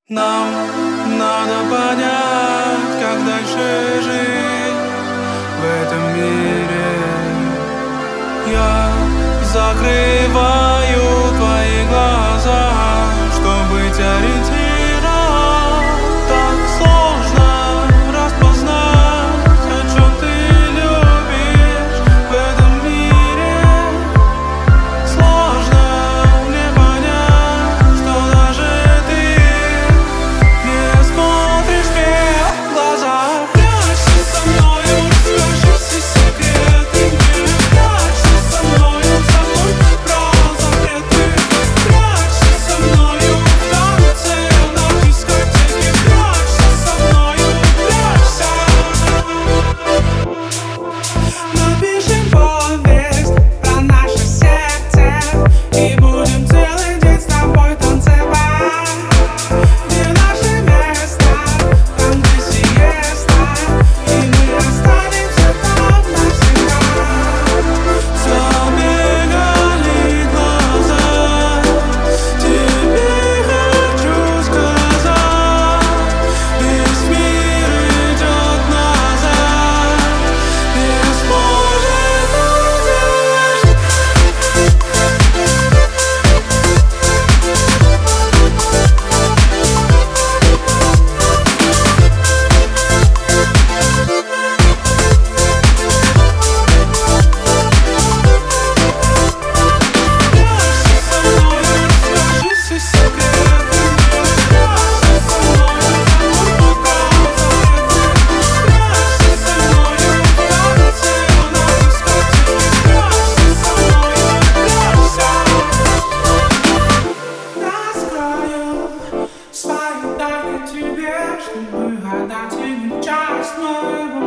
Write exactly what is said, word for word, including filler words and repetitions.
Нам надо понять, как дальше жить в этом мире. Я закрываю твои глаза, чтобы быть ориентиром. Так сложно распознать, о чем ты любишь в этом мире. Сложно мне понять, что даже ты не смотришь мне в глаза. Прячься со мною, расскажи все секреты мне. Прячься со мною, забудь про запреты. Прячься со мною в танце на дискотеке. Прячься со мною, прячься. Напишем повесть про наше сердце и будем целый день с тобой танцевать. Где наше место, там где сиеста, и мы останемся там навсегда. Забегали глаза, тебе хочу сказать: весь мир идет назад, не сможет удержать. Прячься со мною, расскажи все секреты мне. Прячься со мною, забудь про запреты. Прячься со мною в танце на дискотеке. Прячься со мною, прячься. Раскрою свои тайны тебе, чтобы отдать им часть моего